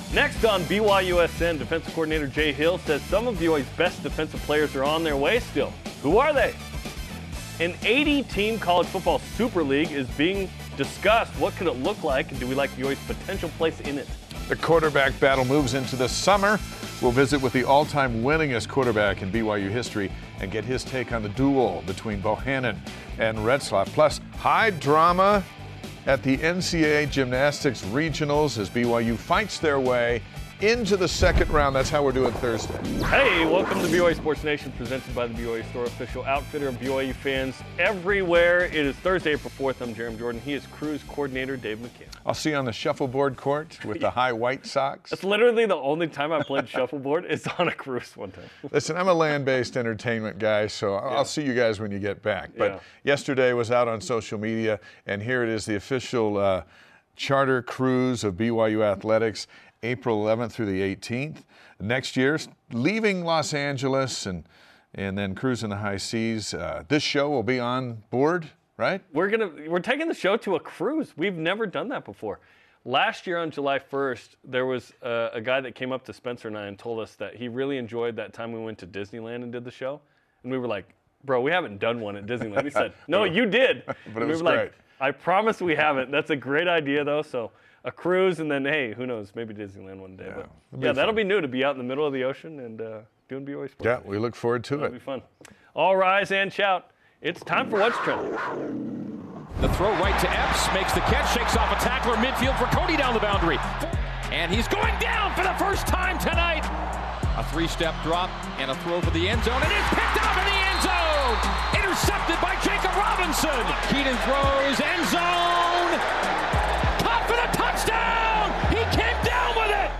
Next on BYUSN, defensive coordinator Jay Hill says some of BYU's best defensive players are on their way still. Who are they? An 80-team college football super league is being discussed. What could it look like, and do we like BYU's potential place in it? The quarterback battle moves into the summer. We'll visit with the all-time winningest quarterback in BYU history and get his take on the duel between Bohannon and Retzlaff. Plus, high drama at the NCAA Gymnastics Regionals as BYU fights their way into the second round. That's how we're doing Thursday. Hey, welcome to BYU Sports Nation, presented by the BYU Store, official outfitter of BYU fans everywhere. It is Thursday, April 4th. I'm Jeremy Jordan. He is Cruise coordinator Dave McCann. I'll see you on the shuffleboard court with the high white socks. That's literally the only time I played shuffleboard is on a cruise one time. Listen, I'm a land-based entertainment guy, so I'll see you guys when you get back. But yesterday was out on social media, and here it is, the official charter cruise of BYU Athletics, April 11th through the 18th. Next year, leaving Los Angeles and then cruising the high seas. This show will be on board, right? We're taking the show to a cruise. We've never done that before. Last year on July 1st, there was a guy that came up to Spencer and I and told us that he really enjoyed that time we went to Disneyland and did the show. And we were like, bro, we haven't done one at Disneyland. He said, no, you did. But it was great. Like, I promise we haven't. That's a great idea, though. So a cruise, and then, hey, who knows, maybe Disneyland one day. But that'll be new, to be out in the middle of the ocean and doing BYU sports. Yeah, we look forward to it. It'll be fun. All rise and shout. It's time for What's Trending. The throw right to Epps, makes the catch, shakes off a tackler midfield for Cody down the boundary. And he's going down for the first time tonight. A three-step drop and a throw for the end zone, and it's picked up in the end zone. Intercepted by Jacob Robinson. Keenan throws, end zone. Caught for the touchdown. He came down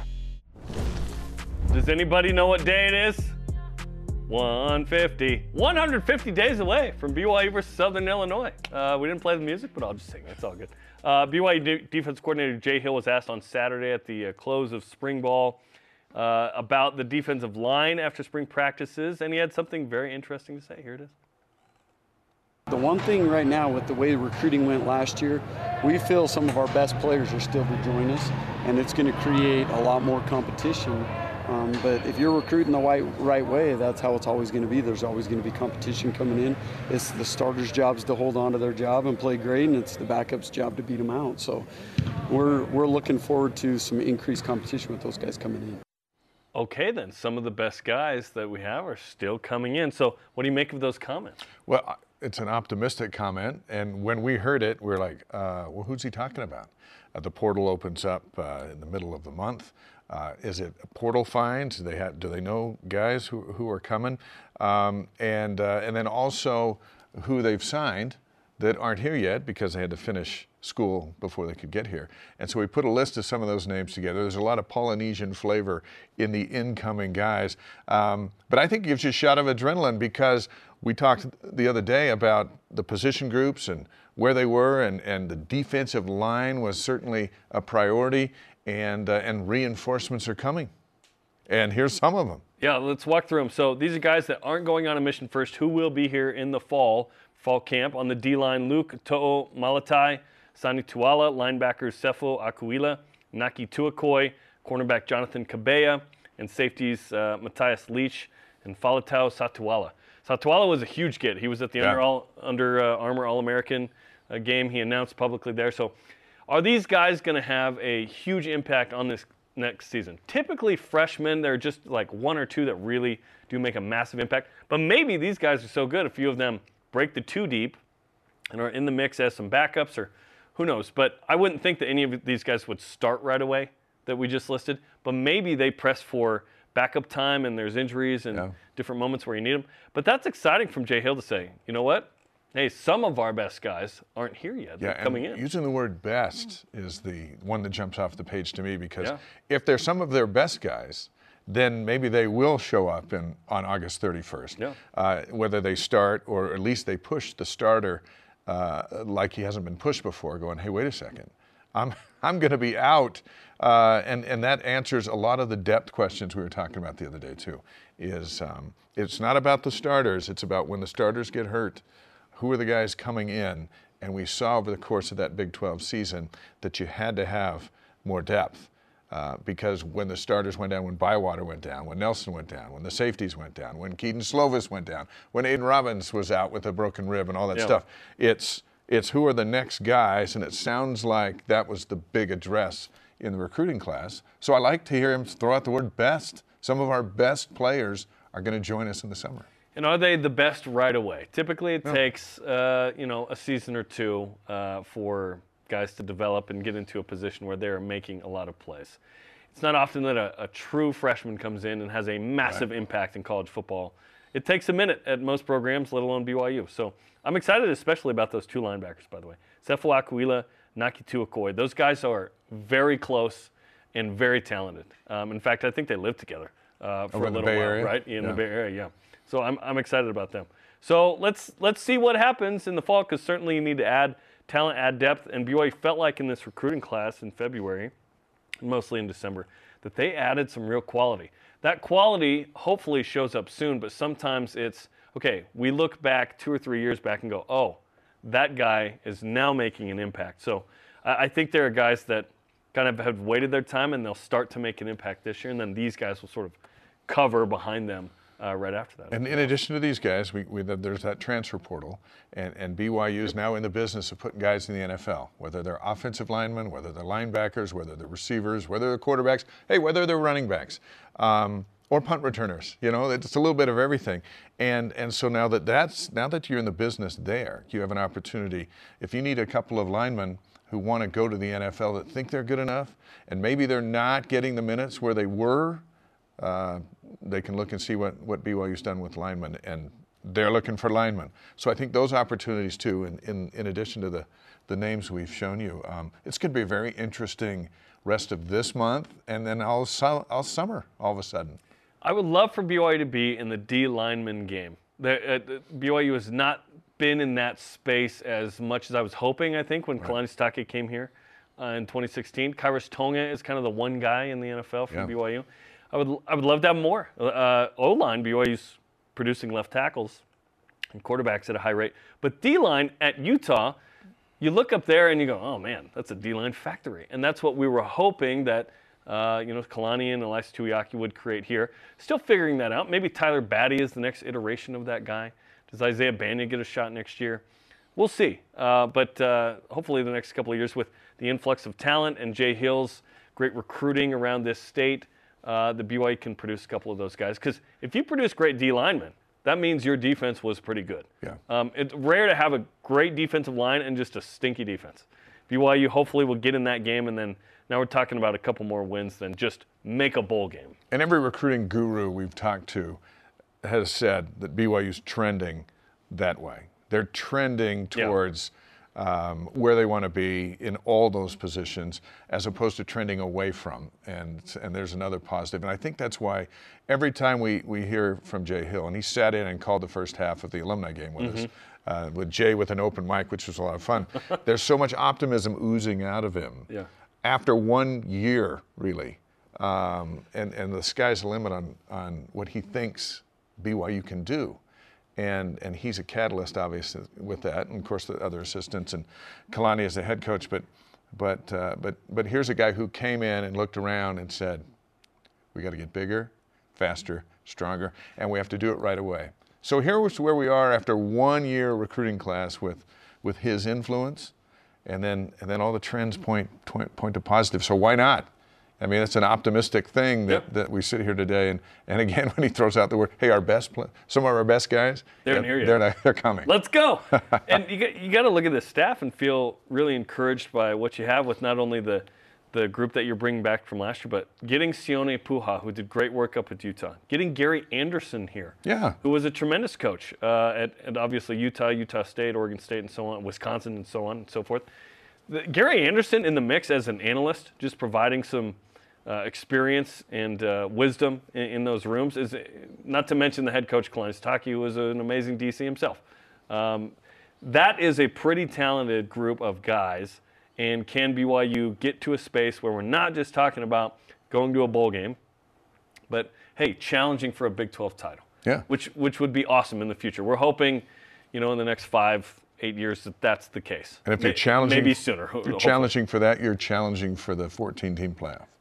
with it. Does anybody know what day it is? 150 days away from BYU versus Southern Illinois. We didn't play the music, but I'll just sing. It's all good. BYU defense coordinator Jay Hill was asked on Saturday at the close of spring ball about the defensive line after spring practices, and he had something very interesting to say. Here it is. The one thing right now with the way recruiting went last year, we feel some of our best players are still to join us, and it's going to create a lot more competition. But if you're recruiting the right way, that's how it's always going to be. There's always going to be competition coming in. It's the starters' jobs to hold on to their job and play great, and it's the backups' job to beat them out. So we're looking forward to some increased competition with those guys coming in. Okay, then. Some of the best guys that we have are still coming in. So what do you make of those comments? Well, it's an optimistic comment, and when we heard it, we were like, well, who's he talking about? The portal opens up in the middle of the month. Is it a portal find? Do they know guys who are coming? And then also who they've signed that aren't here yet because they had to finish school before they could get here. And so we put a list of some of those names together. There's a lot of Polynesian flavor in the incoming guys. But I think it gives you a shot of adrenaline because we talked the other day about the position groups and where they were, and the defensive line was certainly a priority, and reinforcements are coming. And here's some of them. Yeah, let's walk through them. So these are guys that aren't going on a mission first, who will be here in the fall camp. On the D-line, Luke To'o Malatai, Sani Tuala, linebackers Sefo Akuila, Naki Tuakoi, cornerback Jonathan Kabea, and safeties Matthias Leach and Falatau Satuala. Satuala was a huge get. He was at the Under Armour All-American game. He announced publicly there. So are these guys going to have a huge impact on this next season? Typically, freshmen, there are just like one or two that really do make a massive impact. But maybe these guys are so good, a few of them break the two deep and are in the mix as some backups, or who knows. But I wouldn't think that any of these guys would start right away that we just listed. But maybe they press for backup time and there's injuries and different moments where you need them. But that's exciting from Jay Hill to say, you know what? Hey, some of our best guys aren't here yet. They're coming in. Using the word best is the one that jumps off the page to me, because if they're some of their best guys, then maybe they will show up on August 31st. Whether they start or at least they push the starter like he hasn't been pushed before, going, hey, wait a second. I'm going to be out, and that answers a lot of the depth questions we were talking about the other day too. It's not about the starters; it's about when the starters get hurt, who are the guys coming in? And we saw over the course of that Big 12 season that you had to have more depth. because when the starters went down, when Bywater went down, when Nelson went down, when the safeties went down, when Keaton Slovis went down, when Aiden Robbins was out with a broken rib and all that stuff, it's who are the next guys, and it sounds like that was the big address in the recruiting class. So I like to hear him throw out the word best. Some of our best players are going to join us in the summer. And are they the best right away? Typically it takes, a season or two for guys to develop and get into a position where they're making a lot of plays. It's not often that a true freshman comes in and has a massive impact in college football. It takes a minute at most programs, let alone BYU. So I'm excited especially about those two linebackers, by the way. Sefo Akuila, Nakitu Okoye. Those guys are very close and very talented. In fact, I think they lived together for a little while, Area? right? In the Bay Area, yeah. So I'm excited about them. So let's see what happens in the fall, because certainly you need to add talent, add depth. And BYU felt like in this recruiting class in February, mostly in December, that they added some real quality. That quality hopefully shows up soon, but sometimes it's, okay, we look back 2 or 3 years back and go, oh, that guy is now making an impact. So I think there are guys that kind of have waited their time and they'll start to make an impact this year, and then these guys will sort of cover behind them right after that. And in addition to these guys, there's that transfer portal, and BYU is now in the business of putting guys in the NFL, whether they're offensive linemen, whether they're linebackers, whether they're receivers, whether they're quarterbacks, whether they're running backs, or punt returners. It's a little bit of everything. And so now that you're in the business there, you have an opportunity. If you need a couple of linemen who want to go to the NFL that think they're good enough, and maybe they're not getting the minutes where they were, they can look and see what BYU's done with linemen, and they're looking for linemen. So I think those opportunities too, in addition to the names we've shown you, it's going to be a very interesting rest of this month, and then all summer all of a sudden. I would love for BYU to be in the D lineman game. BYU has not been in that space as much as I was hoping, I think, when Kalani Sitake came here in 2016. Kairos Tonga is kind of the one guy in the NFL from BYU. I would love to have more. O-line, BYU's producing left tackles and quarterbacks at a high rate. But D-line at Utah, you look up there and you go, oh, man, that's a D-line factory. And that's what we were hoping that Kalani and Elias Tuiaki would create here. Still figuring that out. Maybe Tyler Batty is the next iteration of that guy. Does Isaiah Banya get a shot next year? We'll see. But hopefully the next couple of years with the influx of talent and Jay Hill's great recruiting around this state, the BYU can produce a couple of those guys. Because if you produce great D linemen, that means your defense was pretty good. Yeah. It's rare to have a great defensive line and just a stinky defense. BYU hopefully will get in that game, and then now we're talking about a couple more wins than just make a bowl game. And every recruiting guru we've talked to has said that BYU's trending that way. They're trending towards where they want to be in all those positions, as opposed to trending away from. And there's another positive. And I think that's why every time we hear from Jay Hill, and he sat in and called the first half of the alumni game with us, with Jay with an open mic, which was a lot of fun. There's so much optimism oozing out of him. Yeah. After 1 year, really. And the sky's the limit on what he thinks BYU can do. And he's a catalyst, obviously, with that, and of course the other assistants, and Kalani as the head coach. But here's a guy who came in and looked around and said, "We got to get bigger, faster, stronger, and we have to do it right away." So here's where we are after 1 year recruiting class with his influence, and then all the trends point to positive. So why not? I mean, it's an optimistic thing that we sit here today, and again, when he throws out the word, "Hey, some of our best guys, they're coming." Let's go. And you got to look at the staff and feel really encouraged by what you have with not only the group that you're bringing back from last year, but getting Sione Puha, who did great work up at Utah, getting Gary Anderson here, who was a tremendous coach at obviously Utah State, Oregon State, and so on, Wisconsin, and so on and so forth. Gary Anderson in the mix as an analyst, just providing some experience and wisdom in those rooms, is not to mention the head coach, Kalani Sitake, who was an amazing DC himself. That is a pretty talented group of guys, and can BYU get to a space where we're not just talking about going to a bowl game, but, hey, challenging for a Big 12 title, which would be awesome in the future. We're hoping, in the next 5-8 years that's the case. And if you're challenging, maybe sooner. If you're challenging for that, you're challenging for the 14-team playoff.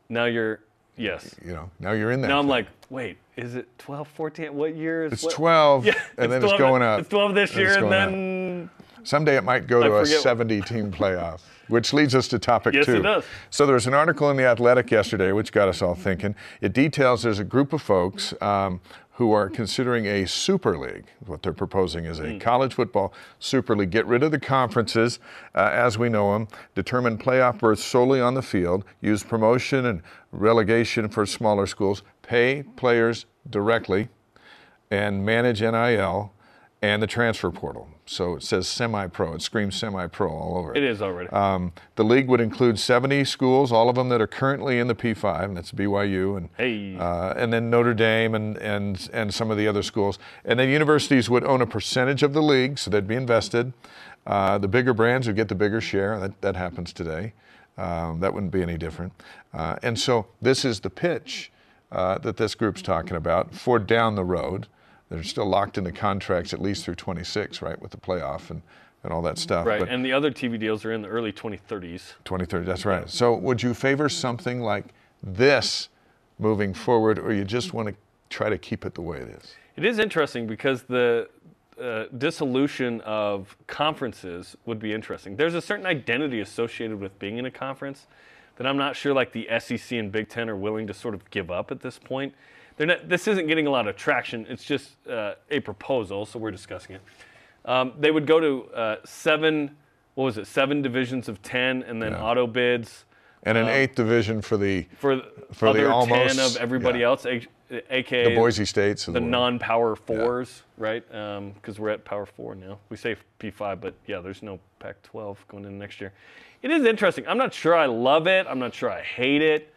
Now you're, yes. You know, now you're in that. Now I'm thing. like, wait, is it 12, 14? What year is It's what? 12, Yeah, and then 12, it's going up. It's 12 this and year, it's and going then someday it might go to a forget- 70-team playoff, which leads us to topic Yes, 2. it does. So there was an article in The Athletic yesterday which got us all thinking. It details there's a group of folks who are considering a super league. What they're proposing is a college football super league. Get rid of the conferences as we know them, determine playoff berths solely on the field, use promotion and relegation for smaller schools, pay players directly, and manage NIL and the transfer portal. So it says semi-pro. It screams semi-pro all over it. it is already. The league would include 70 schools, all of them that are currently in the P5, and that's BYU and then Notre Dame and some of the other schools. And then universities would own a percentage of the league, so they'd be invested. The bigger brands would get the bigger share. That happens today. That wouldn't be any different. And so this is the pitch that this group's talking about for down the road. They're still locked into contracts at least through 26, right, with the playoff and all that stuff. right, But and the other TV deals are in the early 2030s. 2030, that's right. So would you favor something like this moving forward, or you just want to try to keep it the way it is? It is interesting because the dissolution of conferences would be interesting. There's a certain identity associated with being in a conference that I'm not sure like the SEC and Big Ten are willing to sort of give up at this point. This isn't getting a lot of traction. It's just a proposal, so we're discussing it. They would go to 7 divisions of 10, and then auto bids. And an 8th division for the other almost 10 of everybody else, a.k.a. the Boise States. the non-Power 4s, right? Because we're at Power 4 now. We say P5, but yeah, there's no Pac-12 going in next year. It is interesting. I'm not sure I love it. I'm not sure I hate it.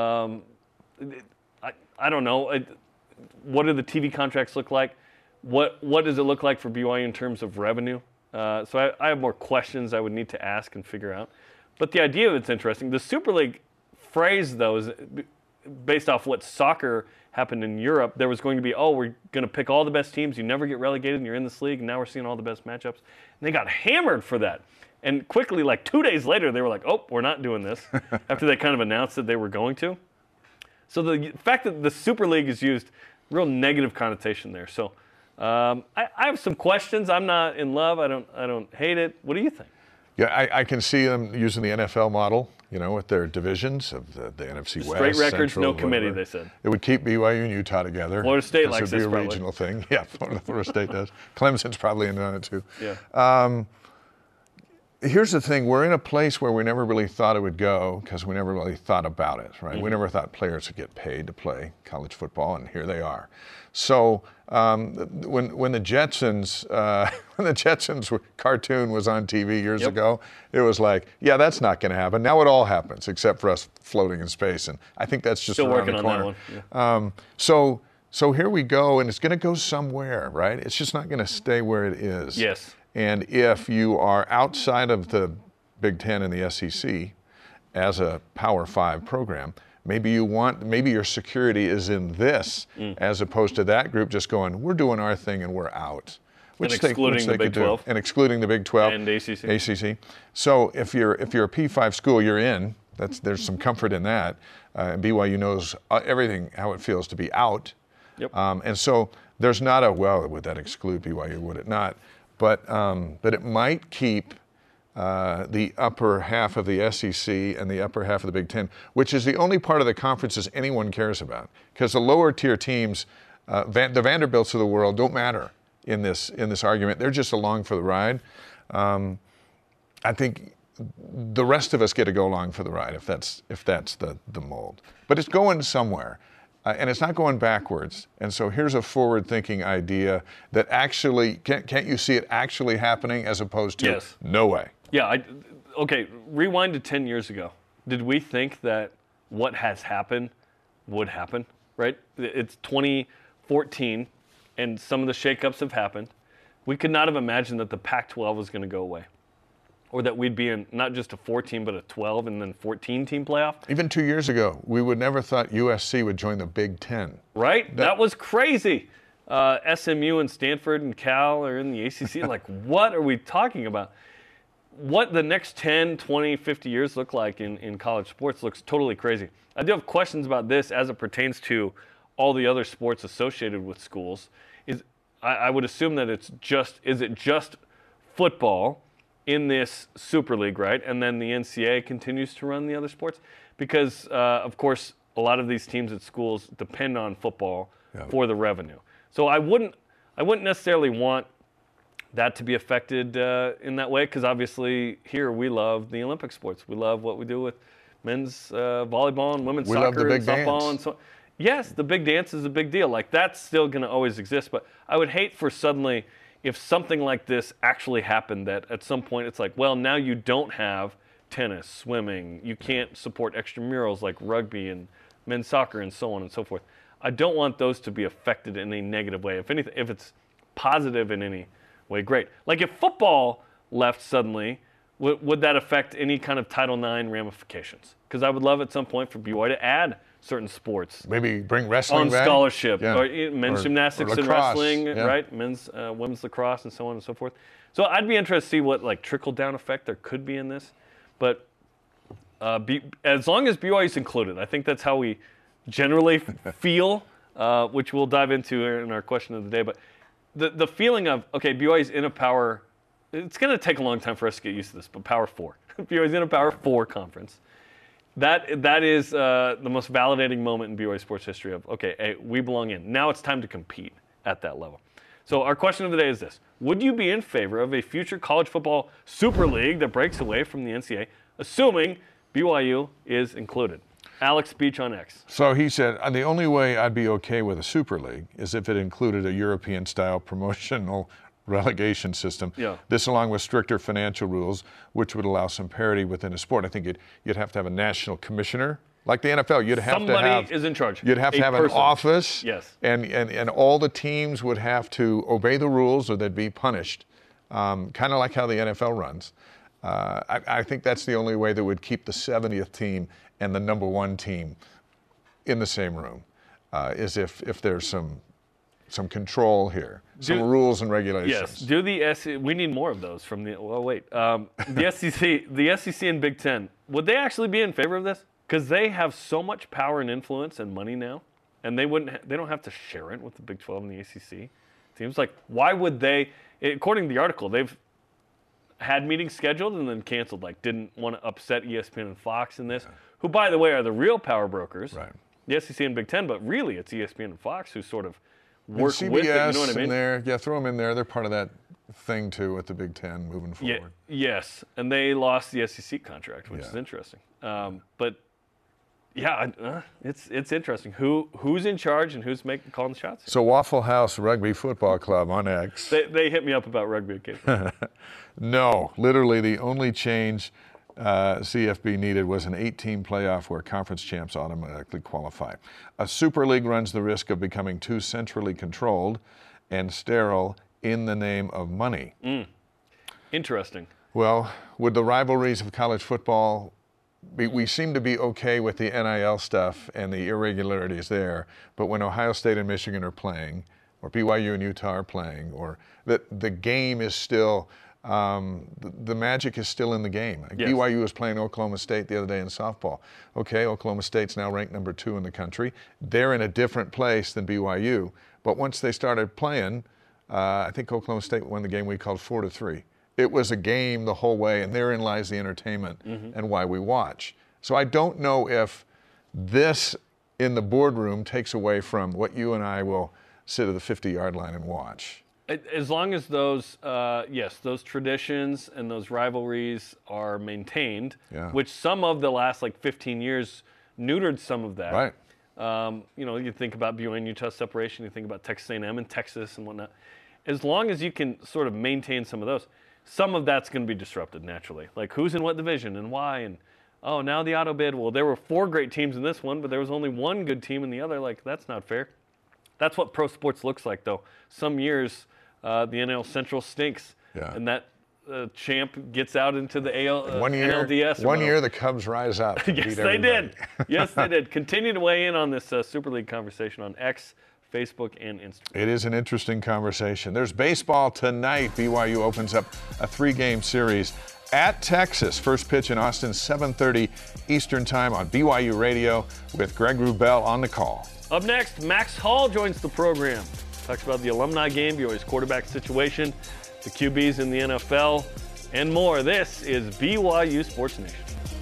I don't know. What do the TV contracts look like? What does it look like for BYU in terms of revenue? So I have more questions I would need to ask and figure out. But the idea of it's interesting. The Super League phrase, though, is based off what soccer happened in Europe. There was going to be, we're going to pick all the best teams. You never get relegated, and you're in this league. And now we're seeing all the best matchups. And they got hammered for that. And quickly, like 2 days later, they were like, we're not doing this, after they kind of announced that they were going to. So the fact that the Super League is used, real negative connotation there. So I have some questions. I'm not in love. I don't hate it. What do you think? Yeah, I can see them using the NFL model, with their divisions of the NFC West. Straight records, Central, no committee, whatever. they said. It would keep BYU and Utah together. Florida State likes this. It would be this a regional thing. Yeah, Florida State does. Clemson's probably in on it too. Yeah. Here's the thing. We're in a place where we never really thought it would go because we never really thought about it, right? We never thought players would get paid to play college football, and here they are. So when the Jetsons cartoon was on TV years ago, it was like, yeah, that's not going to happen. Now it all happens except for us floating in space, and I think that's just Still around working the on corner. that one. Yeah. So here we go, and it's going to go somewhere, right? It's just not going to stay where it is. Yes. And if you are outside of the Big Ten and the SEC as a Power 5 program, maybe your security is in this as opposed to that group just going, we're doing our thing and we're out. And excluding the Big 12. And excluding the Big 12. And ACC. So if you're a P5 school, you're in. There's some comfort in that. BYU knows everything, how it feels to be out. Yep. And so there's not would that exclude BYU, would it not? But it might keep the upper half of the SEC and the upper half of the Big Ten, which is the only part of the conferences anyone cares about. Because the lower tier teams, the Vanderbilts of the world, don't matter in this argument. They're just along for the ride. I think the rest of us get to go along for the ride if that's the mold. But it's going somewhere. And it's not going backwards. And so here's a forward-thinking idea that actually, can't you see it actually happening as opposed to no way? Yeah. Okay, rewind to 10 years ago. Did we think that what has happened would happen, right? It's 2014, and some of the shakeups have happened. We could not have imagined that the Pac-12 was going to go away. Or that we'd be in not just a 4-team, but a 12 and then 14-team playoff. Even 2 years ago, we would never thought USC would join the Big Ten. Right? That was crazy. SMU and Stanford and Cal are in the ACC. Like, what are we talking about? what the next 10, 20, 50 years look like in college sports looks totally crazy. I do have questions about this as it pertains to all the other sports associated with schools. I would assume that is it just football in this Super League, right? And then the NCAA continues to run the other sports? Because, of course, a lot of these teams at schools depend on football for the revenue. So I wouldn't necessarily want that to be affected in that way, because obviously here we love the Olympic sports. We love what we do with men's volleyball and women's soccer and softball and so on. Yes, the big dance is a big deal. Like, that's still going to always exist. But I would hate for suddenly, if something like this actually happened, that at some point it's like, well, now you don't have tennis, swimming. You can't support extramurals like rugby and men's soccer and so on and so forth. I don't want those to be affected in a negative way. If anything, if it's positive in any way, great. Like, if football left suddenly, would that affect any kind of Title IX ramifications? Because I would love at some point for BYU to add certain sports. Maybe bring wrestling on back? Scholarship. Yeah. Or men's gymnastics and wrestling, right? Men's, women's lacrosse and so on and so forth. So I'd be interested to see what like trickle-down effect there could be in this. But as long as BYU is included, I think that's how we generally feel, which we'll dive into in our question of the day. But the feeling of, okay, BYU is in a power, it's going to take a long time for us to get used to this, but Power 4. BYU is in a Power 4 conference. That is the most validating moment in BYU sports history of, okay, hey, we belong in. Now it's time to compete at that level. So our question of the day is this. Would you be in favor of a future college football super league that breaks away from the NCAA, assuming BYU is included? Alex Beach on X. So he said, the only way I'd be okay with a super league is if it included a European-style promotional relegation system. Yeah. This along with stricter financial rules, which would allow some parity within a sport. I think you'd have to have a national commissioner. Like the NFL, you'd have to have... Somebody is in charge. You'd have to have an office. Yes. And all the teams would have to obey the rules or they'd be punished. Kind of like how the NFL runs. I think that's the only way that would keep the 70th team and the number 1 team in the same room, is if there's some control here, some rules and regulations. Yes. We need more of those from the. Well, wait. The SEC and Big Ten. Would they actually be in favor of this? Because they have so much power and influence and money now, and they don't have to share it with the Big 12 and the ACC. Seems like, why would they? According to the article, they've had meetings scheduled and then canceled. Like, didn't want to upset ESPN and Fox in this, who, by the way, are the real power brokers. Right. The SEC and Big Ten, but really it's ESPN and Fox who sort of work CBS with it, you know what I mean? in there, throw them in there. They're part of that thing too with the Big Ten moving forward. Yes, and they lost the SEC contract, which is interesting. But yeah, it's interesting. Who's in charge and who's calling the shots? So Waffle House Rugby Football Club on X. They hit me up about rugby occasionally. No, literally the only change CFB needed was an 8-team playoff where conference champs automatically qualify. A Super League runs the risk of becoming too centrally controlled and sterile in the name of money. Interesting. Well, would the rivalries of college football, we seem to be okay with the NIL stuff and the irregularities there, but when Ohio State and Michigan are playing, or BYU and Utah are playing, or the game is still... the magic is still in the game. Yes. BYU was playing Oklahoma State the other day in softball. Okay, Oklahoma State's now ranked number 2 in the country. They're in a different place than BYU. But once they started playing, I think Oklahoma State won the game we called 4-3. It was a game the whole way, and therein lies the entertainment and why we watch. So I don't know if this in the boardroom takes away from what you and I will sit at the 50-yard line and watch. As long as those, those traditions and those rivalries are maintained, which some of the last 15 years neutered some of that. Right. You think about BYU and Utah separation, you think about Texas A&M and Texas and whatnot. As long as you can sort of maintain some of those, some of that's going to be disrupted naturally. Like who's in what division and why, and now the auto bid. Well, there were 4 great teams in this one, but there was only 1 good team in the other. Like that's not fair. That's what pro sports looks like, though. Some years. The NL Central stinks, and that champ gets out into the NLDS. One year the Cubs rise up. Yes, they did. Yes, they did. Continue to weigh in on this Super League conversation on X, Facebook, and Instagram. It is an interesting conversation. There's baseball tonight. BYU opens up a 3-game series at Texas. First pitch in Austin, 7:30 Eastern Time on BYU Radio with Greg Wrubell on the call. Up next, Max Hall joins the program. Talks about the alumni game, BYU's quarterback situation, the QBs in the NFL, and more. This is BYU Sports Nation.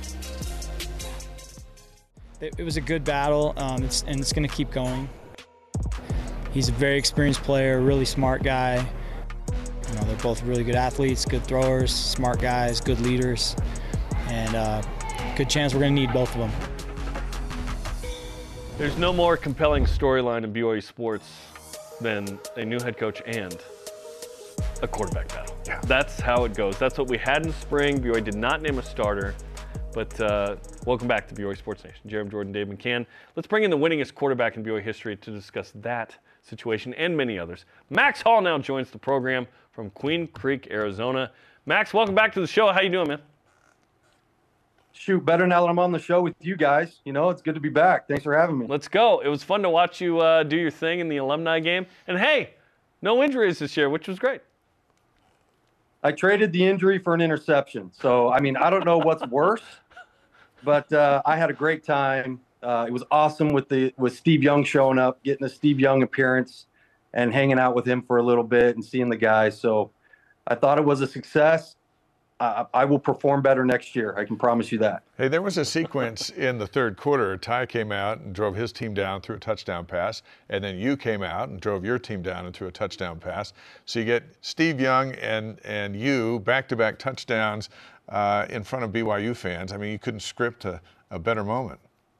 It was a good battle, and it's going to keep going. He's a very experienced player, really smart guy. You know, they're both really good athletes, good throwers, smart guys, good leaders, and good chance we're going to need both of them. There's no more compelling storyline in BYU sports than a new head coach and a quarterback battle. Yeah. That's how it goes. That's what we had in spring. BYU did not name a starter. But welcome back to BYU Sports Nation. Jarom Jordan, Dave McCann. Let's bring in the winningest quarterback in BYU history to discuss that situation and many others. Max Hall now joins the program from Queen Creek, Arizona. Max, welcome back to the show. How you doing, man? Shoot, better now that I'm on the show with you guys. You know, it's good to be back. Thanks for having me. Let's go. It was fun to watch you do your thing in the alumni game. And hey, no injuries this year, which was great. I traded the injury for an interception. So, I mean, I don't know what's worse, but I had a great time. It was awesome with Steve Young showing up, getting a Steve Young appearance and hanging out with him for a little bit and seeing the guys. So I thought it was a success. I will perform better next year. I can promise you that. Hey, there was a sequence in the third quarter. Ty came out and drove his team down through a touchdown pass, and then you came out and drove your team down and threw a touchdown pass. So you get Steve Young and you back-to-back touchdowns in front of BYU fans. I mean, you couldn't script a better moment.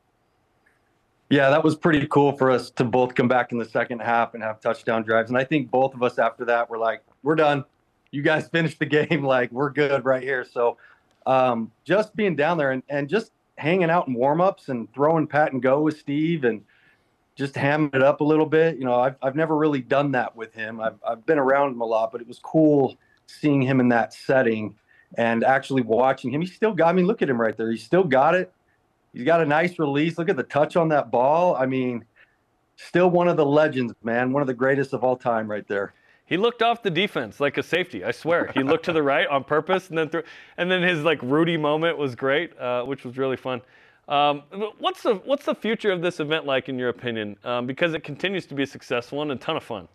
Yeah, that was pretty cool for us to both come back in the second half and have touchdown drives. And I think both of us after that were like, we're done. You guys finished the game. Like, we're good right here. So just being down there and just hanging out in warm-ups and throwing pat and go with Steve and just hamming it up a little bit. You know, I've never really done that with him. I've been around him a lot, but it was cool seeing him in that setting and actually watching him. He still got, I mean, look at him right there. He still got it. He's got a nice release. Look at the touch on that ball. I mean, still one of the legends, man. One of the greatest of all time right there. He looked off the defense like a safety, I swear. He looked to the right on purpose and then threw, and then his like Rudy moment was great, which was really fun. What's the future of this event like in your opinion? Because it continues to be a successful and a ton of fun.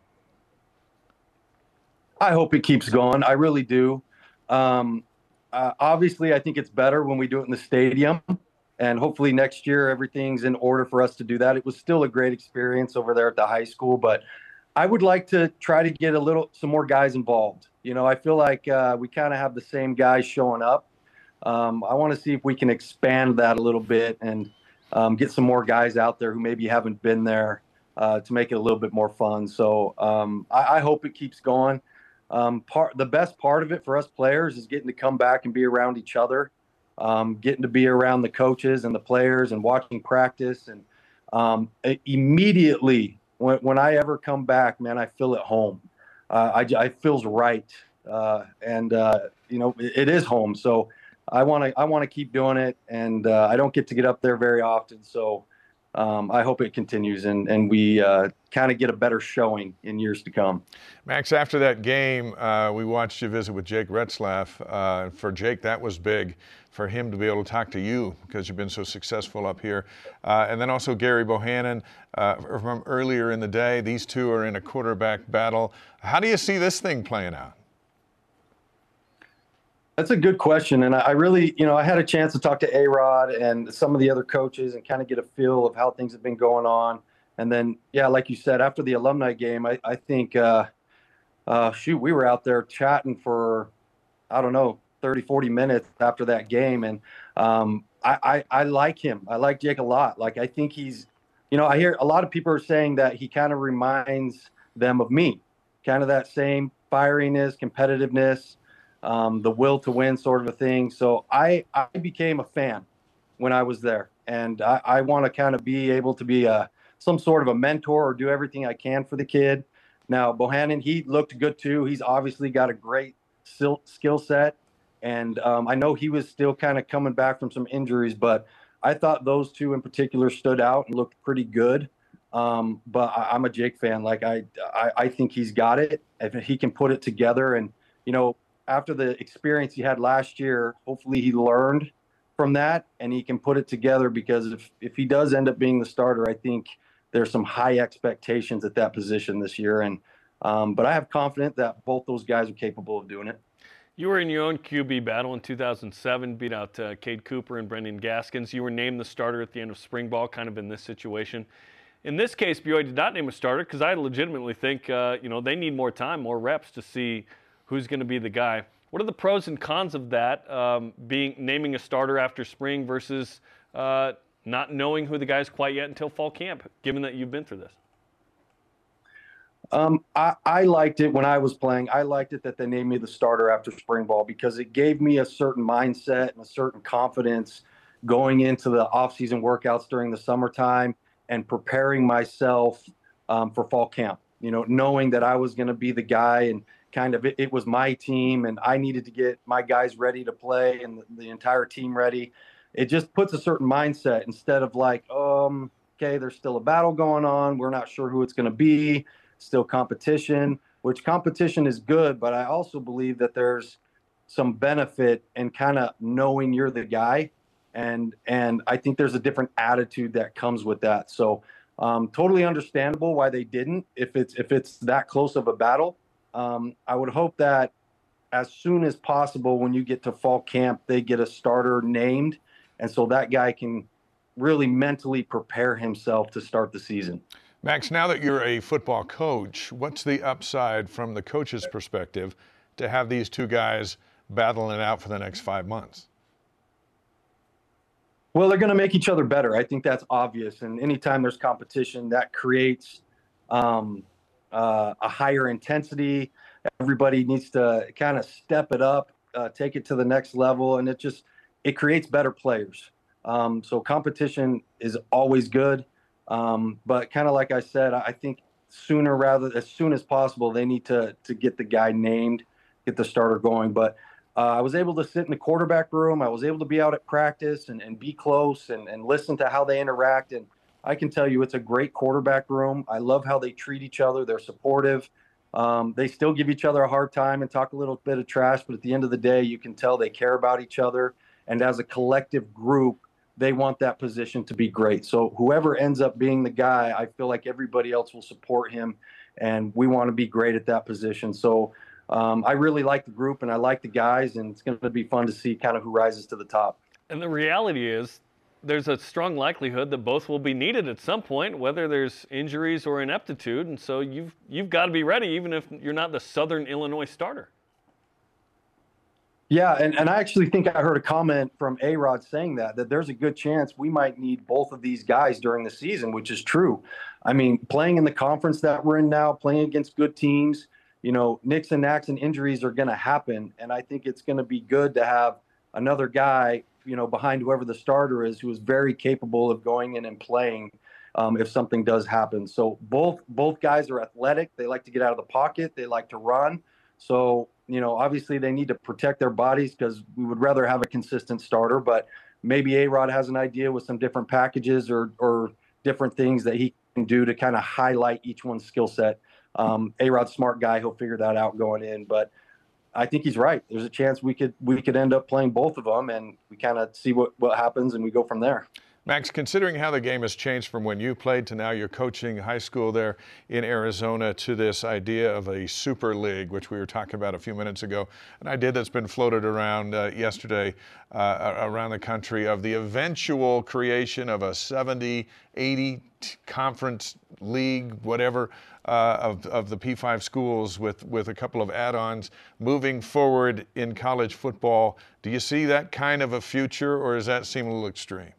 I hope it keeps going. I really do. Obviously, I think it's better when we do it in the stadium. And hopefully next year everything's in order for us to do that. It was still a great experience over there at the high school, but I would like to try to get some more guys involved. You know, I feel like we kind of have the same guys showing up. I want to see if we can expand that a little bit and get some more guys out there who maybe haven't been there to make it a little bit more fun. So I hope it keeps going. The best part of it for us players is getting to come back and be around each other, getting to be around the coaches and the players and watching practice. And immediately when I ever come back, man, I feel at home. I feels right. You know, it is home. So I want to keep doing it. And I don't get up there very often. So I hope it continues and we kind of get a better showing in years to come. Max, after that game, we watched you visit with Jake Retzlaff. For Jake, that was big for him to be able to talk to you because you've been so successful up here. And then also Gary Bohannon from earlier in the day. These two are in a quarterback battle. How do you see this thing playing out? That's a good question. And I really, you know, I had a chance to talk to A-Rod and some of the other coaches and kind of get a feel of how things have been going on. And then, yeah, like you said, after the alumni game, I think, we were out there chatting for, I don't know, 30, 40 minutes after that game. And I like him. I like Jake a lot. Like, I think he's, you know, I hear a lot of people are saying that he kind of reminds them of me, kind of that same fieriness, competitiveness, the will to win sort of a thing. So I became a fan when I was there. And I want to kind of be able to be some sort of a mentor or do everything I can for the kid. Now, Bohannon, he looked good too. He's obviously got a great skill set. And I know he was still kind of coming back from some injuries, but I thought those two in particular stood out and looked pretty good. But I'm a Jake fan. Like I think he's got it. If he can put it together and, you know, after the experience he had last year, hopefully he learned from that and he can put it together, because if he does end up being the starter, I think there's some high expectations at that position this year. And but I have confidence that both those guys are capable of doing it. You were in your own QB battle in 2007, beat out Cade Cooper and Brendan Gaskins. You were named the starter at the end of spring ball, kind of in this situation. In this case, BYU did not name a starter because I legitimately think they need more time, more reps to see who's going to be the guy. What are the pros and cons of that, naming a starter after spring versus not knowing who the guy is quite yet until fall camp, given that you've been through this? I liked it when I was playing. I liked it that they named me the starter after spring ball, because it gave me a certain mindset and a certain confidence going into the off-season workouts during the summertime and preparing myself for fall camp. Knowing that I was going to be the guy, and kind of it was my team and I needed to get my guys ready to play and the entire team ready. It just puts a certain mindset instead of like, okay, there's still a battle going on. We're not sure who it's going to be. Still competition, which competition is good, but I also believe that there's some benefit in kind of knowing you're the guy. And I think there's a different attitude that comes with that. So totally understandable why they didn't, if it's that close of a battle. I would hope that as soon as possible, when you get to fall camp, they get a starter named. And so that guy can really mentally prepare himself to start the season. Max, now that you're a football coach, what's the upside from the coach's perspective to have these two guys battling it out for the next 5 months? Well, they're going to make each other better. I think that's obvious. And anytime there's competition, that creates a higher intensity. Everybody needs to kind of step it up, take it to the next level, and it creates better players. So competition is always good. But kind of like I said, I think as soon as possible, they need to get the guy named, get the starter going. But I was able to sit in the quarterback room. I was able to be out at practice and be close and listen to how they interact. And I can tell you it's a great quarterback room. I love how they treat each other. They're supportive. They still give each other a hard time and talk a little bit of trash. But at the end of the day, you can tell they care about each other. And as a collective group, they want that position to be great. So whoever ends up being the guy, I feel like everybody else will support him, and we want to be great at that position. So I really like the group and I like the guys, and it's going to be fun to see kind of who rises to the top. And the reality is there's a strong likelihood that both will be needed at some point, whether there's injuries or ineptitude. And so you've got to be ready, even if you're not the Southern Illinois starter. Yeah, and I actually think I heard a comment from A-Rod saying that there's a good chance we might need both of these guys during the season, which is true. I mean, playing in the conference that we're in now, playing against good teams, nicks and knacks and injuries are going to happen. And I think it's going to be good to have another guy, behind whoever the starter is, who is very capable of going in and playing if something does happen. So both guys are athletic. They like to get out of the pocket. They like to run. So, obviously they need to protect their bodies, because we would rather have a consistent starter, but maybe A-Rod has an idea with some different packages or different things that he can do to kind of highlight each one's skill set. A-Rod's a smart guy. He'll figure that out going in, but I think he's right. There's a chance we could end up playing both of them, and we kind of see what happens and we go from there. Max, considering how the game has changed from when you played to now you're coaching high school there in Arizona, to this idea of a super league, which we were talking about a few minutes ago, an idea that's been floated around yesterday around the country, of the eventual creation of a 70, 80 conference league, whatever, of the P5 schools with a couple of add-ons moving forward in college football. Do you see that kind of a future, or does that seem a little extreme?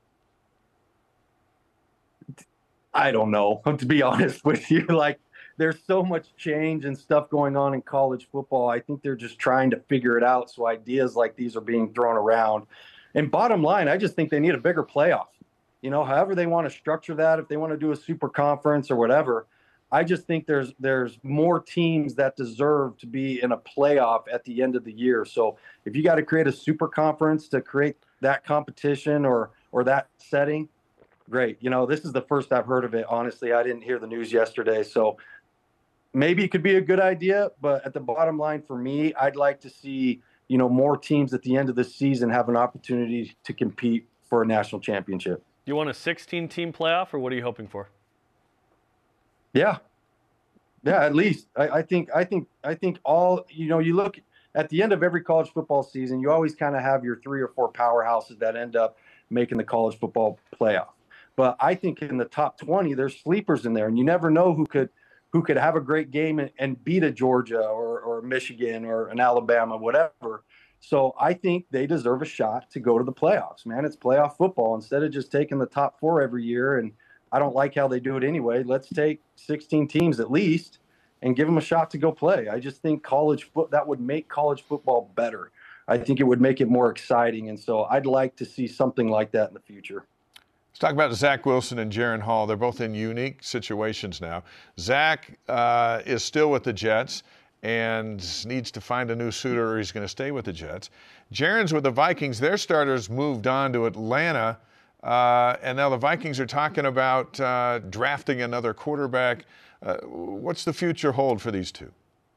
I don't know, to be honest with you. Like, there's so much change and stuff going on in college football. I think they're just trying to figure it out. So ideas like these are being thrown around. And bottom line, I just think they need a bigger playoff. However they want to structure that, if they want to do a super conference or whatever, I just think there's more teams that deserve to be in a playoff at the end of the year. So if you got to create a super conference to create that competition or that setting, great. This is the first I've heard of it. Honestly, I didn't hear the news yesterday. So maybe it could be a good idea, but at the bottom line for me, I'd like to see, more teams at the end of the season have an opportunity to compete for a national championship. You want a 16-team playoff, or what are you hoping for? Yeah, at least. I think all, you look at the end of every college football season, you always kind of have your 3 or 4 powerhouses that end up making the college football playoff. But I think in the top 20, there's sleepers in there, and you never know who could have a great game and beat a Georgia or Michigan or an Alabama, whatever. So I think they deserve a shot to go to the playoffs, man. It's playoff football instead of just taking the top 4 every year. And I don't like how they do it anyway. Let's take 16 teams at least and give them a shot to go play. I just think that would make college football better. I think it would make it more exciting. And so I'd like to see something like that in the future. Let's talk about Zach Wilson and Jaren Hall. They're both in unique situations now. Zach is still with the Jets and needs to find a new suitor, or he's going to stay with the Jets. Jaren's with the Vikings. Their starters moved on to Atlanta, and now the Vikings are talking about drafting another quarterback. What's the future hold for these two?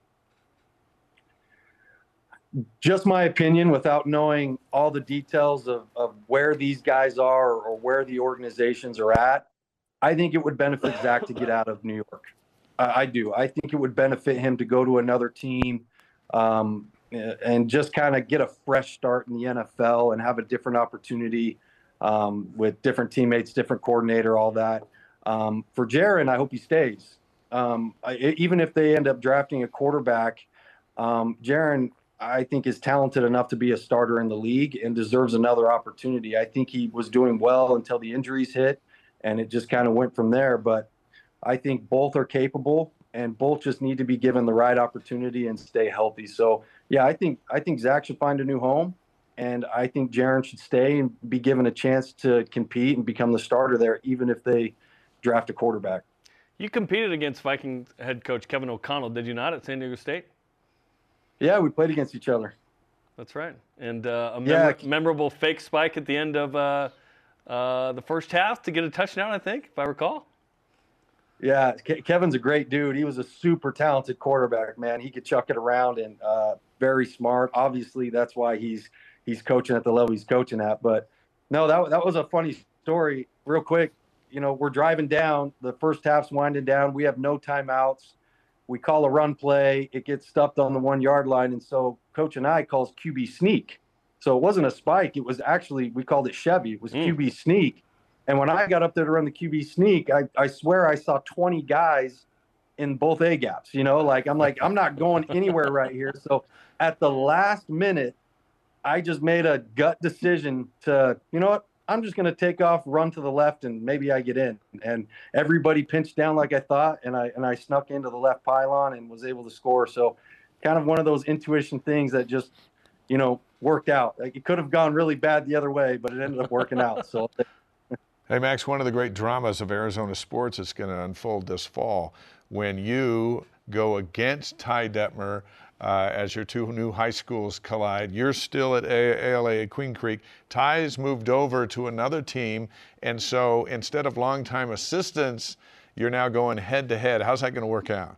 Just my opinion, without knowing all the details of where these guys are or where the organizations are at, I think it would benefit Zach to get out of New York. I do. I think it would benefit him to go to another team and just kind of get a fresh start in the NFL and have a different opportunity with different teammates, different coordinator, all that. For Jaren, I hope he stays. Even if they end up drafting a quarterback, Jaren, I think, is talented enough to be a starter in the league and deserves another opportunity. I think he was doing well until the injuries hit, and it just kind of went from there. But I think both are capable, and both just need to be given the right opportunity and stay healthy. So, yeah, I think Zach should find a new home, and I think Jaren should stay and be given a chance to compete and become the starter there, even if they draft a quarterback. You competed against Vikings head coach Kevin O'Connell, did you not, at San Diego State? Yeah, we played against each other. That's right. And a memorable fake spike at the end of the first half to get a touchdown, I think, if I recall. Yeah, Kevin's a great dude. He was a super talented quarterback, man. He could chuck it around and very smart. Obviously, that's why he's coaching at the level he's coaching at. But no, that was a funny story. Real quick, we're driving down. The first half's winding down. We have no timeouts. We call a run play. It gets stuffed on the 1-yard line. And so Coach and I calls QB sneak. So it wasn't a spike. It was actually, we called it Chevy. It was QB sneak. And when I got up there to run the QB sneak, I swear I saw 20 guys in both A gaps. I'm not going anywhere right here. So at the last minute, I just made a gut decision to, you know what? I'm just going to take off, run to the left, and maybe I get in. And everybody pinched down like I thought, and I snuck into the left pylon and was able to score. So kind of one of those intuition things that just, worked out. Like, it could have gone really bad the other way, but it ended up working out. So. Hey, Max, one of the great dramas of Arizona sports is going to unfold this fall when you go against Ty Detmer as your two new high schools collide. You're still at ALA at Queen Creek. Ty's moved over to another team, and so instead of longtime assistants, you're now going head-to-head. How's that going to work out?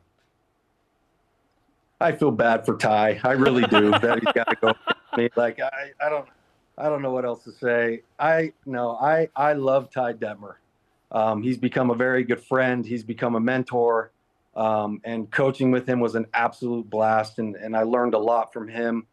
I feel bad for Ty. I really do. That he's got to go. Like, I don't know what else to say. I love Ty Detmer. He's become a very good friend. He's become a mentor. And coaching with him was an absolute blast. And I learned a lot from him.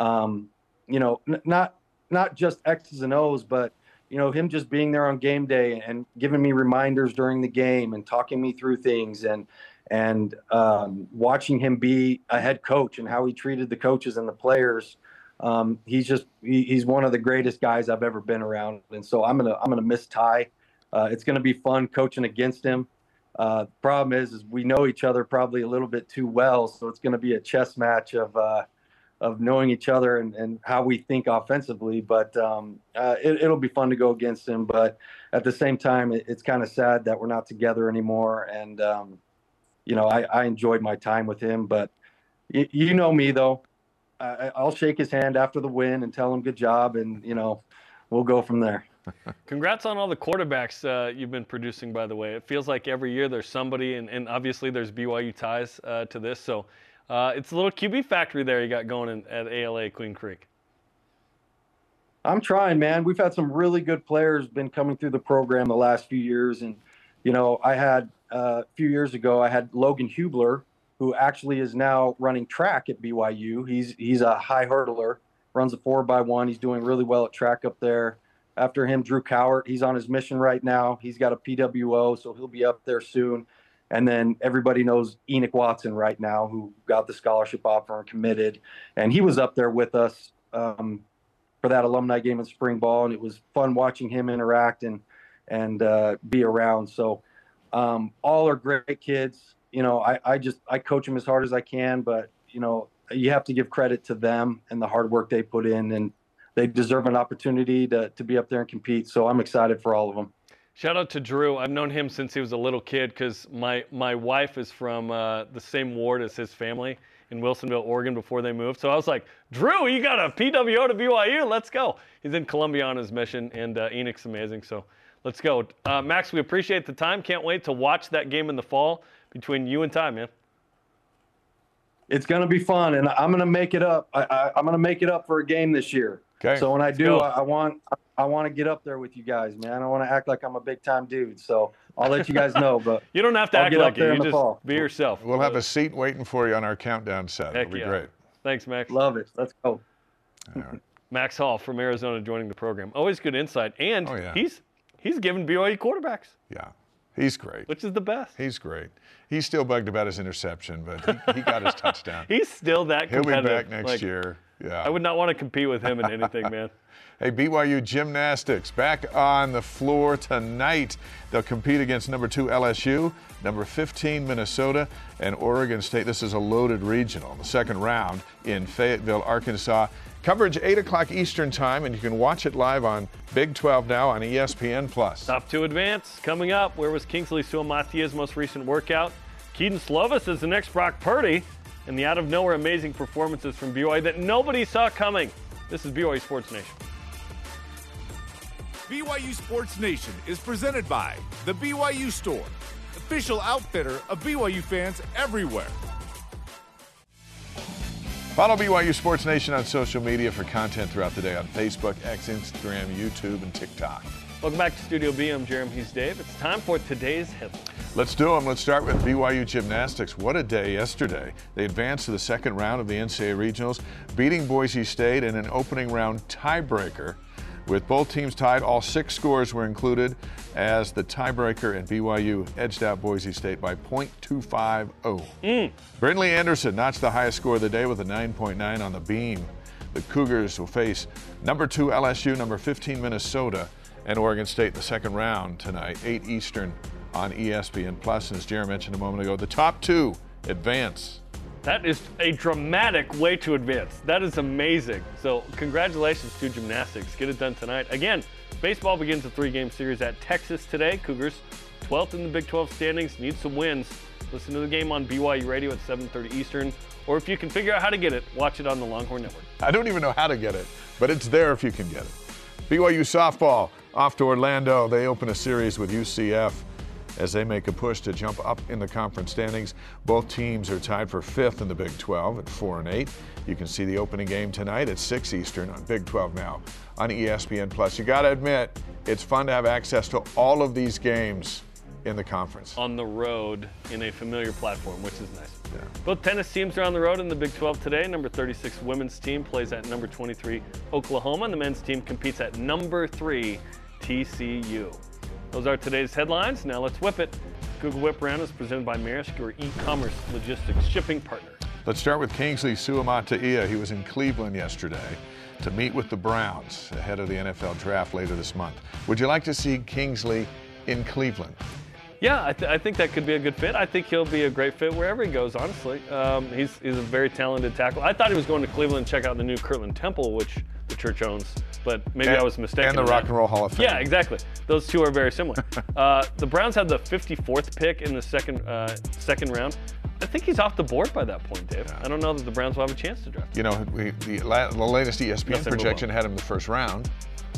Not just X's and O's, but, him just being there on game day and giving me reminders during the game and talking me through things and watching him be a head coach and how he treated the coaches and the players. He's one of the greatest guys I've ever been around. And so I'm going to miss Ty. It's going to be fun coaching against him. Problem is we know each other probably a little bit too well. So it's going to be a chess match of knowing each other and how we think offensively. But it'll be fun to go against him. But at the same time, it's kind of sad that we're not together anymore. And, I enjoyed my time with him. But you know me, though. I'll shake his hand after the win and tell him good job. And, we'll go from there. Congrats on all the quarterbacks you've been producing, by the way. It feels like every year there's somebody, and obviously there's BYU ties to this. So it's a little QB factory there you got going at ALA Queen Creek. I'm trying, man. We've had some really good players been coming through the program the last few years. And, you know, I had a few years ago, I had Logan Hubler, who actually is now running track at BYU. He's a high hurdler, runs a 4x1. He's doing really well at track up there. After him, Drew Cowart. He's on his mission right now. He's got a PWO, so he'll be up there soon. And then everybody knows Enoch Watson right now, who got the scholarship offer and committed. And he was up there with us for that alumni game in spring ball, and it was fun watching him interact and be around. So all are great kids. You know, I coach them as hard as I can, but, you know, you have to give credit to them and the hard work they put in, and they deserve an opportunity to be up there and compete. So I'm excited for all of them. Shout out to Drew. I've known him since he was a little kid because my wife is from the same ward as his family in Wilsonville, Oregon, before they moved. So I was like, Drew, you got a PWO to BYU? Let's go. He's in Columbia on his mission, and Enoch's amazing. So let's go. Max, we appreciate the time. Can't wait to watch that game in the fall between you and Ty, man. It's going to be fun, and I'm going to make it up. I'm going to make it up for a game this year. Okay. So when I do, I want to get up there with you guys, man. I want to act like I'm a big time dude. So I'll let you guys know. But you don't have to act like it. You just fall. Be yourself. We'll have a seat waiting for you on our countdown set. Heck It'll be yeah. great. Thanks, Max. Love it. Let's go. All right. Max Hall from Arizona joining the program. Always good insight, and he's giving BYU quarterbacks. Yeah, he's great. Which is the best. He's great. He's still bugged about his interception, but he got his touchdown. He's still that competitive. He'll be back next year. Yeah. I would not want to compete with him in anything, man. Hey, BYU Gymnastics back on the floor tonight. They'll compete against number 2 LSU, number 15 Minnesota, and Oregon State. This is a loaded regional, the second round in Fayetteville, Arkansas. Coverage 8 o'clock Eastern time, and you can watch it live on Big 12 now on ESPN+. Top 2 advance coming up. Where was Kingsley Suamatia's most recent workout? Keaton Slovis is the next Brock Purdy, and the out-of-nowhere amazing performances from BYU that nobody saw coming. This is BYU Sports Nation. BYU Sports Nation is presented by The BYU Store, official outfitter of BYU fans everywhere. Follow BYU Sports Nation on social media for content throughout the day on Facebook, X, Instagram, YouTube, and TikTok. Welcome back to Studio B. I'm Jeremy. He's Dave. It's time for today's headlines. Let's do them. Let's start with BYU Gymnastics. What a day yesterday. They advanced to the second round of the NCAA Regionals, beating Boise State in an opening round tiebreaker. With both teams tied, all 6 scores were included as the tiebreaker, and BYU edged out Boise State by .250. Brindley Anderson notched the highest score of the day with a 9.9 on the beam. The Cougars will face number 2 LSU, number 15 Minnesota, and Oregon State in the second round tonight, 8 Eastern on ESPN+. And as Jeremy mentioned a moment ago, the top 2 advance. That is a dramatic way to advance. That is amazing. So congratulations to gymnastics. Get it done tonight. Again, baseball begins a 3-game series at Texas today. Cougars 12th in the Big 12 standings, need some wins. Listen to the game on BYU Radio at 7:30 Eastern. Or if you can figure out how to get it, watch it on the Longhorn Network. I don't even know how to get it, but it's there if you can get it. BYU softball off to Orlando. They open a series with UCF as they make a push to jump up in the conference standings. Both teams are tied for 5th in the Big 12 at 4-8. You can see the opening game tonight at 6 Eastern on Big 12 now on ESPN+. You got to admit, it's fun to have access to all of these games in the conference. On the road in a familiar platform, which is nice. Yeah. Both tennis teams are on the road in the Big 12 today. Number 36 women's team plays at number 23 Oklahoma, and the men's team competes at number 3 TCU. Those are today's headlines. Now let's whip it. Google Whip Round is presented by Maersk, your e-commerce logistics shipping partner. Let's start with Kingsley Suamataia. He was in Cleveland yesterday to meet with the Browns ahead of the NFL draft later this month. Would you like to see Kingsley in Cleveland? Yeah, I think that could be a good fit. I think he'll be a great fit wherever he goes, honestly. He's a very talented tackle. I thought he was going to Cleveland to check out the new Kirtland Temple, which the church owns, but maybe I was mistaken. And the Rock and Roll Hall of Fame. Yeah, exactly. Those two are very similar. The Browns had the 54th pick in the second round. I think he's off the board by that point, Dave. Yeah. I don't know that the Browns will have a chance to draft him. You know, the latest ESPN projection had him in the first round.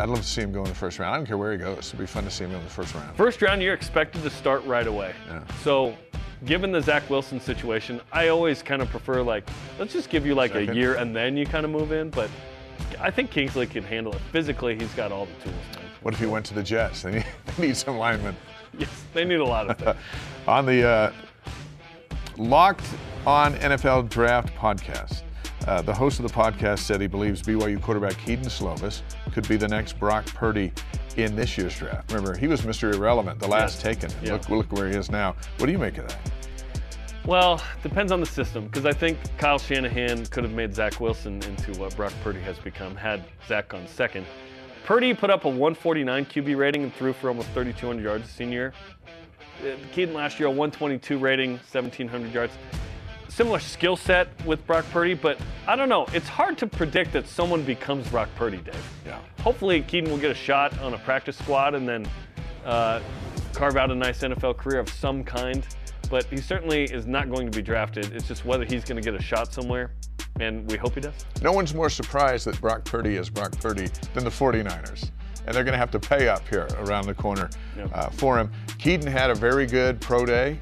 I'd love to see him go in the first round. I don't care where he goes. It'd be fun to see him in the first round. First round, you're expected to start right away. Yeah. So, given the Zach Wilson situation, I always kind of prefer, like, let's just give you like Second. a year and then you kind of move in. But I think Kingsley can handle it. Physically, he's got all the tools, man. What if he went to the Jets? They need some linemen. Yes, they need a lot of things. On the Locked On NFL Draft podcast, the host of the podcast said he believes BYU quarterback Kedon Slovis could be the next Brock Purdy in this year's draft. Remember, he was Mr. Irrelevant, the last taken. Yeah. Look where he is now. What do you make of that? Well, depends on the system, because I think Kyle Shanahan could have made Zach Wilson into what Brock Purdy has become had Zach gone second. Purdy put up a 149 QB rating and threw for almost 3,200 yards his senior year. Kedon last year, a 122 rating, 1,700 yards. Similar skill set with Brock Purdy, but I don't know. It's hard to predict that someone becomes Brock Purdy, Dave. Yeah. Hopefully, Kedon will get a shot on a practice squad and then carve out a nice NFL career of some kind. But he certainly is not going to be drafted. It's just whether he's going to get a shot somewhere, and we hope he does. No one's more surprised that Brock Purdy is Brock Purdy than the 49ers. And they're going to have to pay up here around the corner for him. Kedon had a very good pro day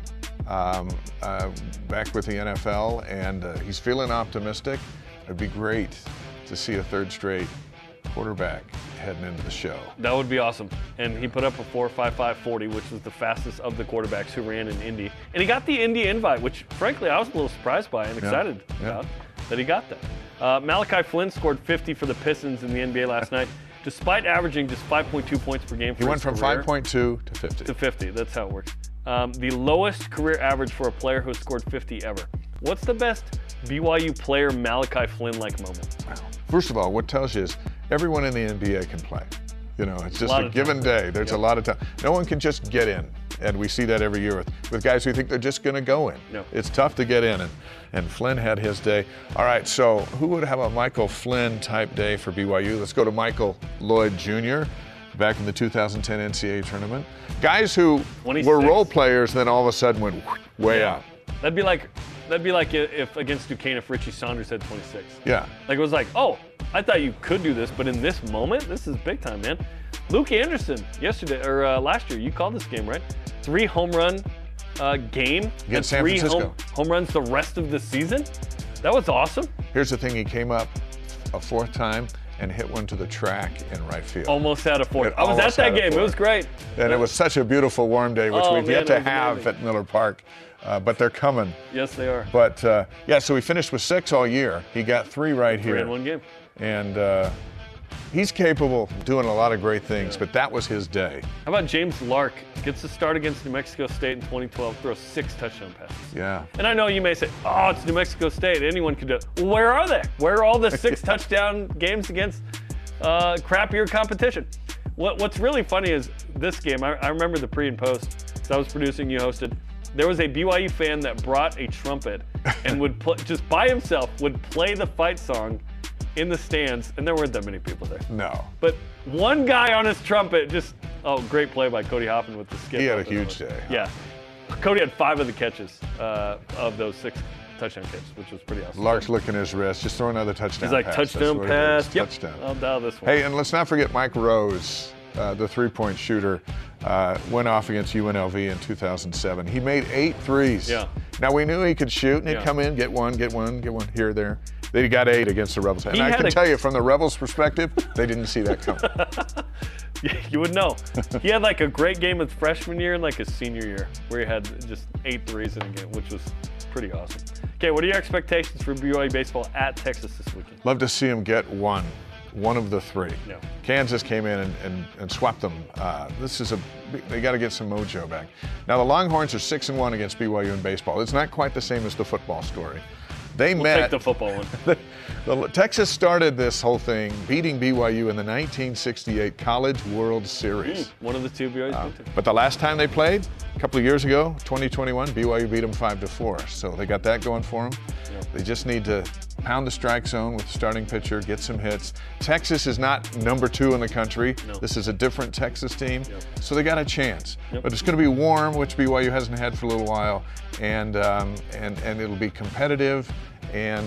back with the NFL, and he's feeling optimistic. It'd be great to see a third straight quarterback heading into the show. That would be awesome. And he put up a 4.55 40, which was the fastest of the quarterbacks who ran in Indy. And he got the Indy invite, which frankly I was a little surprised by and excited about that he got that. Malachi Flynn scored 50 for the Pistons in the NBA last night, despite averaging just 5.2 points per game for He went his from career 5.2 to 50. to 50. That's how it works. The lowest career average for a player who has scored 50 ever. What's the best BYU player Malachi Flynn-like moment? Wow. First of all, what tells you is everyone in the NBA can play. You know, it's just a given day. There's a lot of time. No one can just get in. And we see that every year with guys who think they're just going to go in. No. It's tough to get in, and Flynn had his day. All right, so who would have a Michael Flynn type day for BYU? Let's go to Michael Lloyd Jr. back in the 2010 NCAA tournament. Guys who 26. were role players, then all of a sudden went way up. That'd be like if against Duquesne if Richie Saunders had 26. Yeah. Like it was like, oh, I thought you could do this, but in this moment, this is big time, man. Luke Anderson last year, you called this game, right? 3 home run game Against San Francisco. home runs the rest of the season. That was awesome. Here's the thing, he came up a fourth time and hit one to the track in right field. Almost had a fourth. It I was at almost that had a game. It fourth. was great. And it was such a beautiful warm day, which we've yet to have at Miller Park. But they're coming. Yes, they are. But, so he finished with 6 all year. He got 3 right here. 3 in one game. And he's capable of doing a lot of great things, but that was his day. How about James Lark? Gets the start against New Mexico State in 2012, throws 6 touchdown passes. Yeah. And I know you may say, oh, it's New Mexico State. Anyone could do it. Well, where are they? Where are all the 6 touchdown games against crappier competition? What's really funny is this game, I remember the pre and post, because I was producing, you hosted. There was a BYU fan that brought a trumpet and would just by himself would play the fight song in the stands, and there weren't that many people there. No. But one guy on his trumpet great play by Cody Hoffman with the skip. He had a huge day. Yeah. Cody had 5 of the catches of those 6 touchdown catches, which was pretty awesome. Lark's licking his wrist. Just throw another touchdown He's like, pass. touchdown That's what it is. pass. Yep. Touchdown. I'll dial this one. Hey, and let's not forget Mike Rose, the three-point shooter, went off against UNLV in 2007. He made 8 threes. Yeah. Now, we knew he could shoot, and he'd come in, get one, here, there. Then he got 8 against the Rebels. And I can tell you, from the Rebels' perspective, they didn't see that coming. You would know. He had like a great game his freshman year and like his senior year, where he had just 8 threes in a game, which was pretty awesome. Okay, what are your expectations for BYU baseball at Texas this weekend? Love to see him get one of the 3. Yeah. Kansas came in and swept them. They got to get some mojo back. Now the Longhorns are 6-1 against BYU in baseball. It's not quite the same as the football story. We'll take the football one. Texas started this whole thing beating BYU in the 1968 College World Series. One of the 2 BYU's been to. But the last time they played, a couple of years ago, 2021, BYU beat them 5-4. So they got that going for them. Yeah. They just need to pound the strike zone with the starting pitcher, get some hits. Texas is not number 2 in the country. No. This is a different Texas team. Yep. So they got a chance. Yep. But it's going to be warm, which BYU hasn't had for a little while, and it'll be competitive. And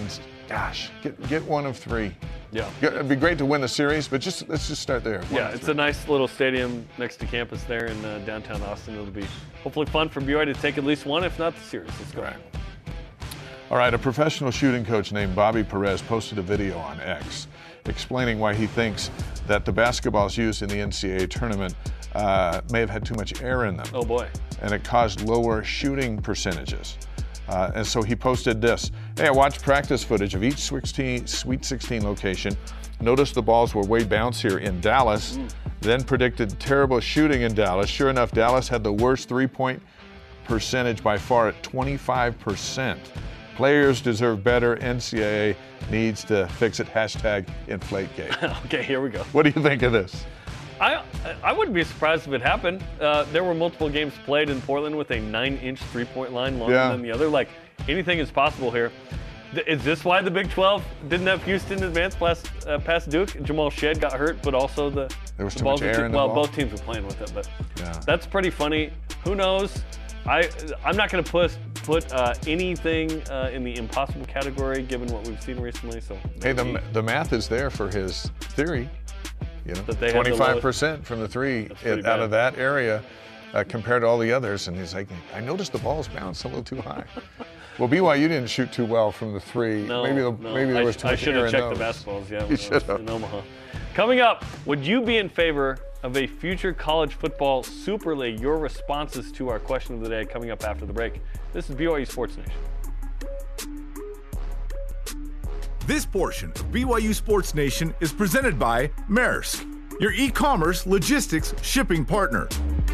gosh, get one of 3. Yeah. It'd be great to win the series, but let's just start there. Yeah, it's a nice little stadium next to campus there in downtown Austin. It'll be hopefully fun for BYU to take at least one, if not the series. Let's go. Right. All right, a professional shooting coach named Bobby Perez posted a video on X explaining why he thinks that the basketballs used in the NCAA tournament may have had too much air in them. Oh, boy. And it caused lower shooting percentages. And so he posted this. Hey, I watched practice footage of each Sweet 16 location. Noticed the balls were way bouncier in Dallas, then predicted terrible shooting in Dallas. Sure enough, Dallas had the worst three-point percentage by far at 25%. Players deserve better. NCAA needs to fix it. #InflateGate. Okay, here we go. What do you think of this? I wouldn't be surprised if it happened. There were multiple games played in Portland with a 9-inch three-point line longer than the other. Like, anything is possible here. Is this why the Big 12 didn't have Houston advance past Duke? Jamal Shead got hurt, but also there was too much air in the ball. Well, both teams were playing with it, but that's pretty funny. Who knows? I'm not going to put anything in the impossible category, given what we've seen recently. So hey, the math is there for his theory. You know, that they 25% from the three out of that area compared to all the others. And he's like, I noticed the balls bounced a little too high. Well, BYU didn't shoot too well from the 3. No, maybe there was too much I should have air checked in the those. basketballs, yeah, You should have. in Omaha. Coming up, would you be in favor of a future college football Super League? Your responses to our question of the day coming up after the break. This is BYU Sports Nation. This portion of BYU Sports Nation is presented by Maersk, your e-commerce logistics shipping partner.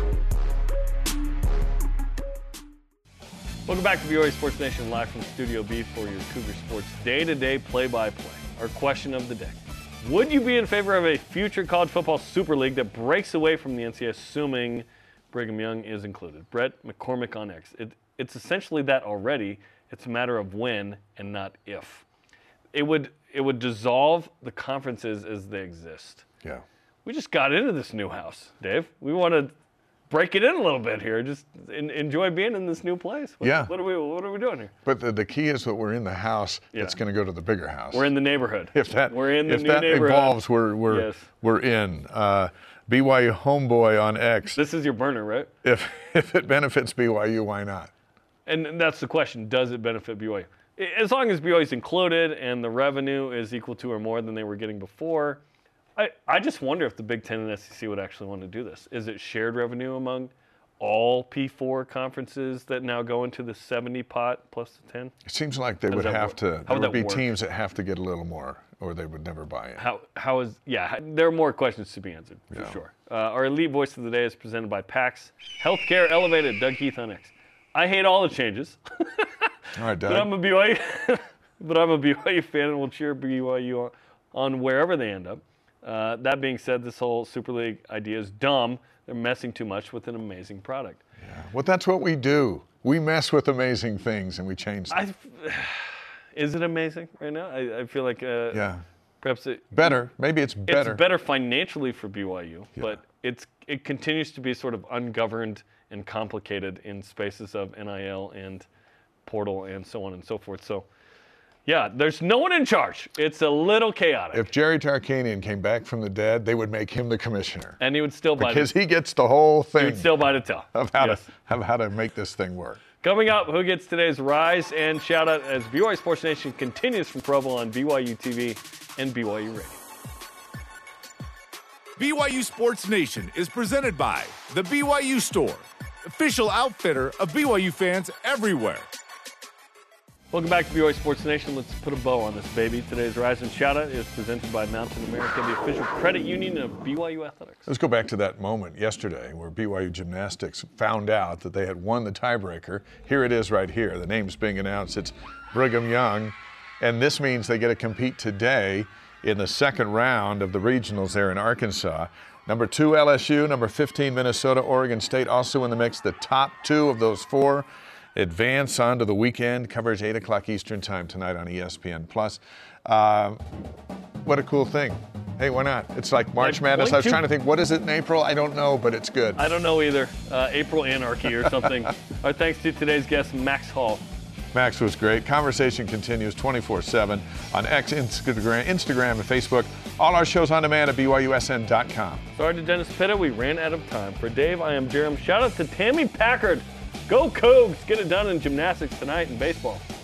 Welcome back to BYU Sports Nation, live from Studio B for your Cougar Sports day-to-day play-by-play. Our question of the day. Would you be in favor of a future college football Super League that breaks away from the NCAA, assuming Brigham Young is included? Brett McCormick on X. It's essentially that already. It's a matter of when and not if. It would dissolve the conferences as they exist. Yeah. We just got into this new house, Dave. We want to break it in a little bit here. Just enjoy being in this new place. What are we doing here? But the key is that we're in the house that's going to go to the bigger house. We're in the neighborhood. We're in the new that neighborhood. Evolves, we're in. BYU homeboy on X. This is your burner, right? If it benefits BYU, why not? And that's the question. Does it benefit BYU? As long as BYU is included and the revenue is equal to or more than they were getting before, I just wonder if the Big Ten and SEC would actually want to do this. Is it shared revenue among all P4 conferences that now go into the 70 pot plus the 10? It seems like they would have to. There would be work? teams that have to get a little more, or they would never buy in. There are more questions to be answered, for sure. Our elite voice of the day is presented by PAX Healthcare Elevated. Doug Heath on X. I hate all the changes. All right, Doug. But I'm a BYU fan and will cheer BYU on wherever they end up. That being said, this whole Super League idea is dumb. They're messing too much with an amazing product. Yeah. Well, that's what we do. We mess with amazing things and we change them. Is it amazing right now? I feel like perhaps better. Maybe it's better. It's better financially for BYU, but it continues to be sort of ungoverned and complicated in spaces of NIL and portal and so on and so forth. So, yeah, there's no one in charge. It's a little chaotic. If Jerry Tarkanian came back from the dead, they would make him the commissioner. And he would still bite because he gets the whole thing. He would still bite a tail. Of how to make this thing work. Coming up, who gets today's rise and shout out as BYU Sports Nation continues from Provo on BYU TV and BYU Radio. BYU Sports Nation is presented by the BYU Store, official outfitter of BYU fans everywhere. Welcome back to BYU Sports Nation. Let's put a bow on this baby. Today's Rise and Shout Out is presented by Mountain America, the official credit union of BYU Athletics. Let's go back to that moment yesterday where BYU Gymnastics found out that they had won the tiebreaker. Here it is right here. The name's being announced. It's Brigham Young. And this means they get to compete today in the second round of the regionals there in Arkansas. Number 2, LSU. Number 15, Minnesota. Oregon State also in the mix. The top 2 of those 4 advance on to the weekend. Coverage 8 o'clock Eastern time tonight on ESPN+. What a cool thing. Hey, why not? It's like March Madness. I was trying to think, what is it in April? I don't know, but it's good. I don't know either. April Anarchy or something. Our thanks to today's guest, Max Hall, Max was great. Conversation continues 24/7 on X, Instagram, and Facebook. All our shows on demand at BYUSN.com. Sorry to Dennis Pitta, we ran out of time. For Dave, I am Jerem. Shout out to Tammy Packard. Go Cougs! Get it done in gymnastics tonight and baseball.